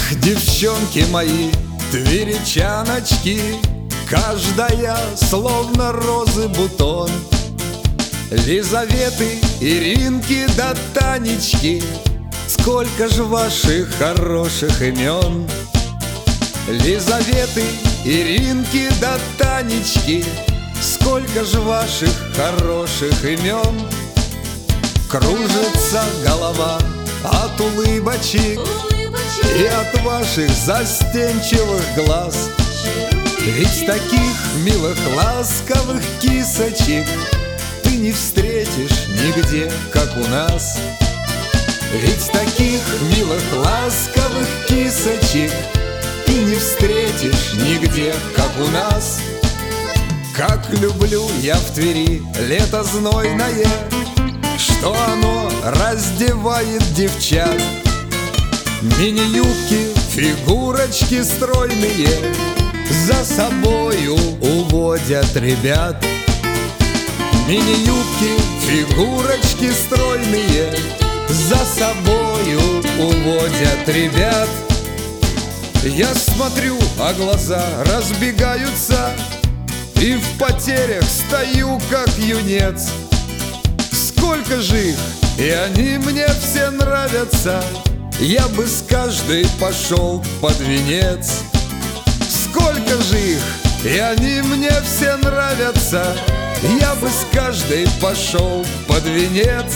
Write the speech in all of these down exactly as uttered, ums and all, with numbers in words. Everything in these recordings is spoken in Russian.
Девчонки мои, тверичаночки, каждая словно розы бутон. Лизаветы, Иринки да Танечки, сколько ж ваших хороших имен. Лизаветы, Иринки да Танечки, сколько ж ваших хороших имен. Кружится голова от улыбочек и от ваших застенчивых глаз. Ведь таких милых ласковых кисочек ты не встретишь нигде, как у нас. Ведь таких милых ласковых кисочек ты не встретишь нигде, как у нас. Как люблю я в Твери лето знойное, что оно раздевает девчат. Мини-юбки, фигурочки стройные за собою уводят ребят. Мини-юбки, фигурочки стройные за собою уводят ребят. Я смотрю, а глаза разбегаются, и в потерях стою, как юнец. Сколько же их, и они мне все нравятся, я бы с каждой пошел под венец. Сколько же их, и они мне все нравятся, я бы с каждой пошел под венец.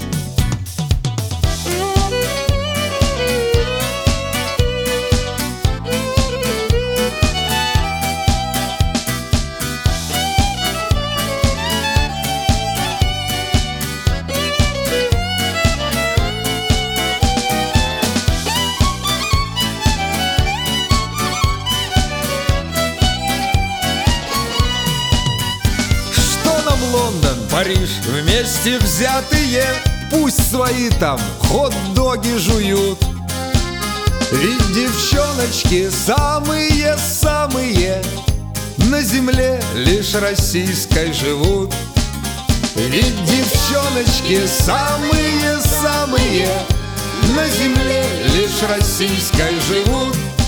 Лондон, Париж вместе взятые, пусть свои там хот-доги жуют. Ведь девчоночки самые-самые на земле лишь российской живут. Ведь девчоночки самые-самые на земле лишь российской живут.